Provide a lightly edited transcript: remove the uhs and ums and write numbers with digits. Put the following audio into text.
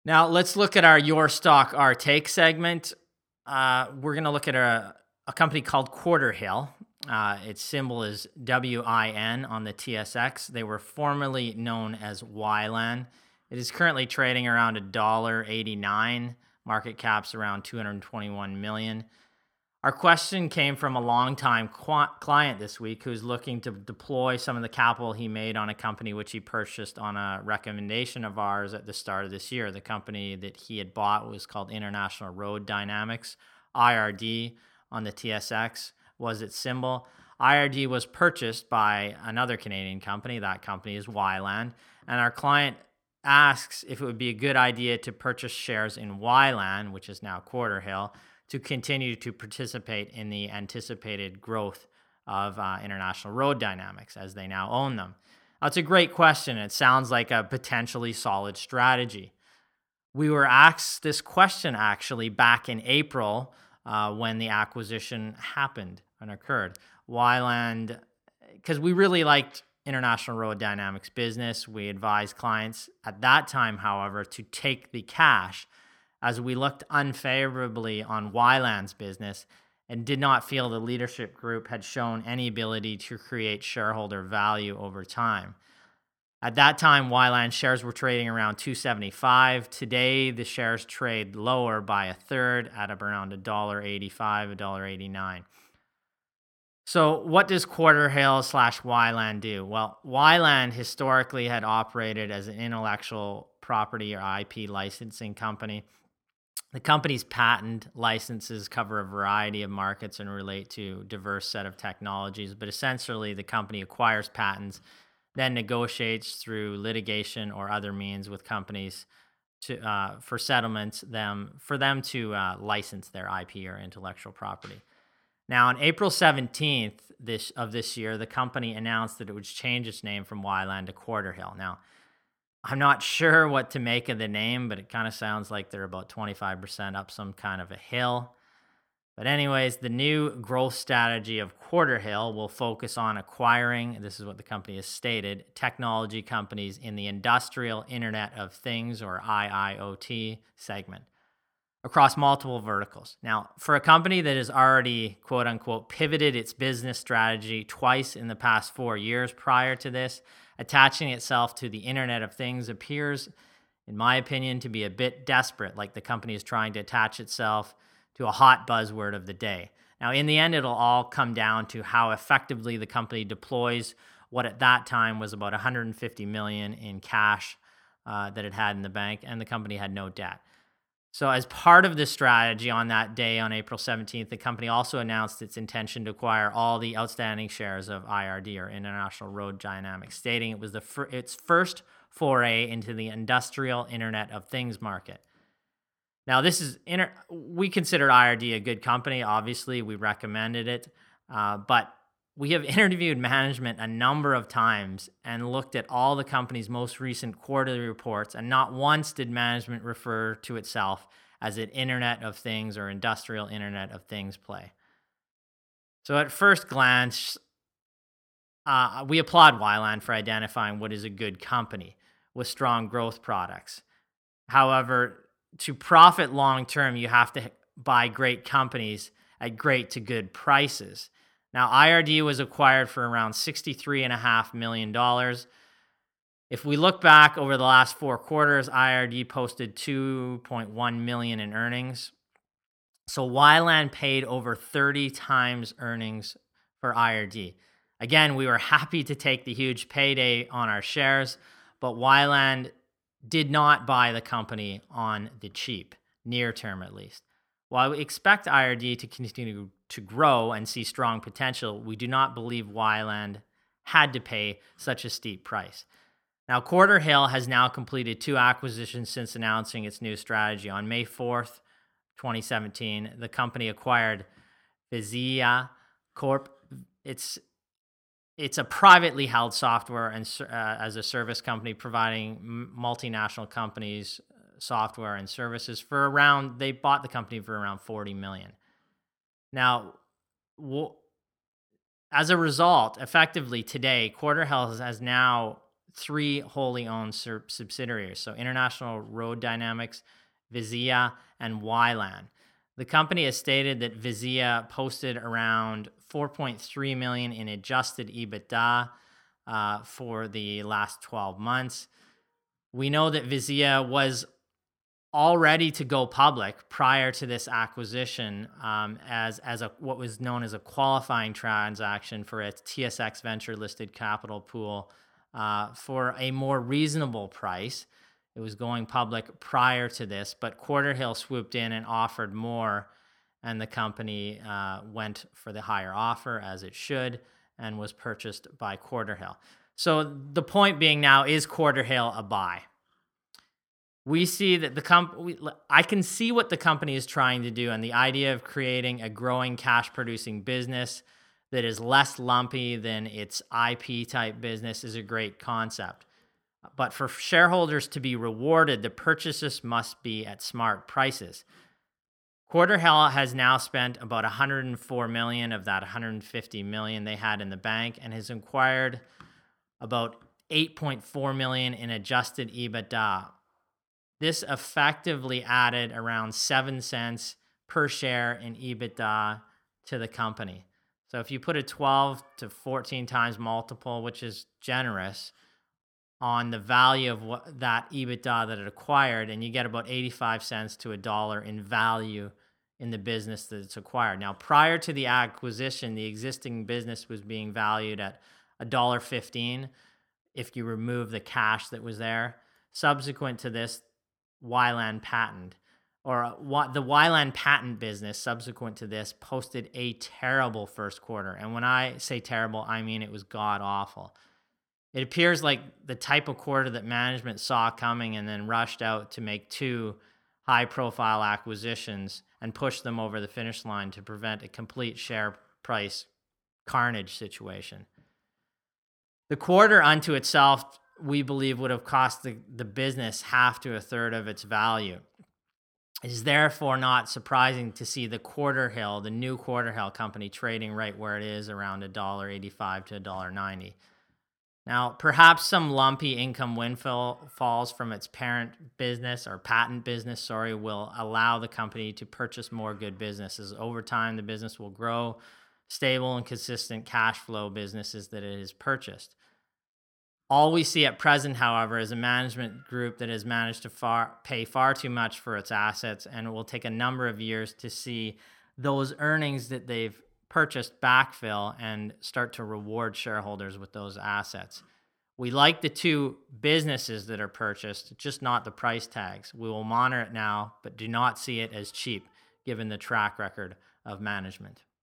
Now let's look at our Your Stock, Our Take segment. We're going to look at a company called Quarterhill. Its symbol is WIN on the TSX. They were formerly known as Wyland. It is currently trading around $1.89. Market cap's around $221 million. Our question came from a longtime client this week who's looking to deploy some of the capital he made on a company which he purchased on a recommendation of ours at the start of this year. The company that he had bought was called International Road Dynamics. IRD on the TSX was its symbol. IRD was purchased by another Canadian company. That company is Wyland. And our client asks if it would be a good idea to purchase shares in Wyland, which is now Quarterhill, to continue to participate in the anticipated growth of International Road Dynamics as they now own them. That's a great question. It sounds like a potentially solid strategy. We were asked this question actually back in April when the acquisition happened and occurred. Wyland, because we really liked International Road Dynamics business. We advised clients at that time, however, to take the cash as we looked unfavorably on Wyland's business and did not feel the leadership group had shown any ability to create shareholder value over time. At that time, Wyland shares were trading around $2.75. Today, the shares trade lower by a third at around $1.85, $1.89. So what does Quarterhill/Wyland do? Well, Wyland historically had operated as an intellectual property or IP licensing company. The company's patent licenses cover a variety of markets and relate to a diverse set of technologies, but essentially the company acquires patents, then negotiates through litigation or other means with companies for settlements for them to license their IP or intellectual property. Now, on April 17th of this year, the company announced that it would change its name from Wyland to Quarterhill. Now, I'm not sure what to make of the name, but it kind of sounds like they're about 25% up some kind of a hill. But anyways, the new growth strategy of Quarterhill will focus on acquiring, this is what the company has stated, technology companies in the Industrial Internet of Things, or IIoT segment, across multiple verticals. Now, for a company that has already, quote unquote, pivoted its business strategy twice in the past 4 years prior to this, attaching itself to the Internet of Things appears, in my opinion, to be a bit desperate, like the company is trying to attach itself to a hot buzzword of the day. Now, in the end, it'll all come down to how effectively the company deploys what at that time was about $150 million in cash that it had in the bank, and the company had no debt. So as part of this strategy on that day, on April 17th, the company also announced its intention to acquire all the outstanding shares of IRD, or International Road Dynamics, stating it was its first foray into the industrial Internet of Things market. Now, we consider IRD a good company. Obviously, we recommended it, but we have interviewed management a number of times and looked at all the company's most recent quarterly reports, and not once did management refer to itself as an Internet of Things or industrial Internet of Things play. So at first glance, we applaud Wyland for identifying what is a good company with strong growth products. However, to profit long-term, you have to buy great companies at great to good prices. Now, IRD was acquired for around $63.5 million. If we look back over the last 4 quarters, IRD posted $2.1 million in earnings. So Wyland paid over 30 times earnings for IRD. Again, we were happy to take the huge payday on our shares, but Wyland did not buy the company on the cheap, near term at least. While we expect IRD to continue to grow and see strong potential, we do not believe Wyland had to pay such a steep price. Now, Quarterhill has now completed 2 acquisitions since announcing its new strategy. On May 4th, 2017, the company acquired Vizia Corp. It's a privately held software and as a service company providing multinational companies software and services they bought the company for around $40 million. Now, as a result, effectively today, Quarterhill has now three wholly owned subsidiaries. So International Road Dynamics, Vizia, and Wyland. The company has stated that Vizia posted around $4.3 million in adjusted EBITDA for the last 12 months. We know that Vizia was all ready to go public prior to this acquisition as what was known as a qualifying transaction for its TSX Venture listed capital pool for a more reasonable price. It was going public prior to this, but Quarterhill swooped in and offered more, and the company went for the higher offer, as it should, and was purchased by Quarterhill. So the point being now, is Quarterhill a buy? We see that I can see what the company is trying to do, and the idea of creating a growing cash-producing business that is less lumpy than its IP-type business is a great concept. But for shareholders to be rewarded, the purchases must be at smart prices. Quarterhill has now spent about $104 million of that $150 million they had in the bank, and has acquired about $8.4 million in adjusted EBITDA. This effectively added around 7 cents per share in EBITDA to the company. So if you put a 12 to 14 times multiple, which is generous, on the value of that EBITDA that it acquired, and you get about 85 cents to $1 in value in the business that it's acquired. Now, prior to the acquisition, the existing business was being valued at $1.15 if you remove the cash that was there. Subsequent to this, Wyland Patent, or the Wyland Patent business subsequent to this, posted a terrible first quarter. And when I say terrible, I mean it was god-awful. It appears like the type of quarter that management saw coming and then rushed out to make two high-profile acquisitions and push them over the finish line to prevent a complete share price carnage situation. The quarter unto itself, we believe, would have cost the business half to a third of its value. It is therefore not surprising to see the Quarterhill, the new Quarterhill company, trading right where it is, around $1.85 to $1.90. Now, perhaps some lumpy income windfalls from its parent business, or patent business, will allow the company to purchase more good businesses. Over time, the business will grow stable and consistent cash flow businesses that it has purchased. All we see at present, however, is a management group that has managed to pay far too much for its assets, and it will take a number of years to see those earnings that they've purchased backfill and start to reward shareholders with those assets. We like the two businesses that are purchased, just not the price tags. We will monitor it now, but do not see it as cheap given the track record of management.